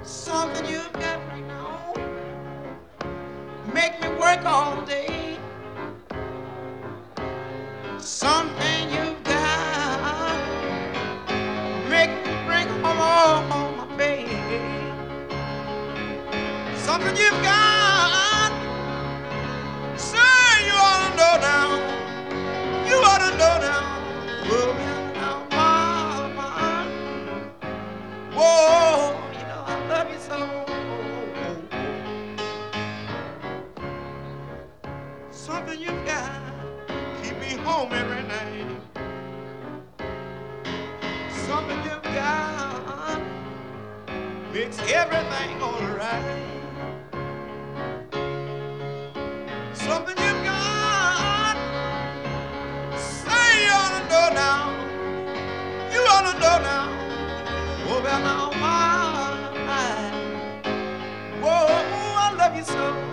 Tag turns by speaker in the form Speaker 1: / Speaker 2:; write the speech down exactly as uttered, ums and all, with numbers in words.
Speaker 1: Something you've got right now. Make me work all day. Something you've got. Make me bring home all my pay. Something you've got. Say you ought to know now. You ought to know now. Whoa, now, mama. Whoa, you know I love you so. Something you got, keep me home every night. Something you got, makes everything alright. Something you got, say you ought to know now. You ought to know now. Oh, well, now, my, whoa, I love you so.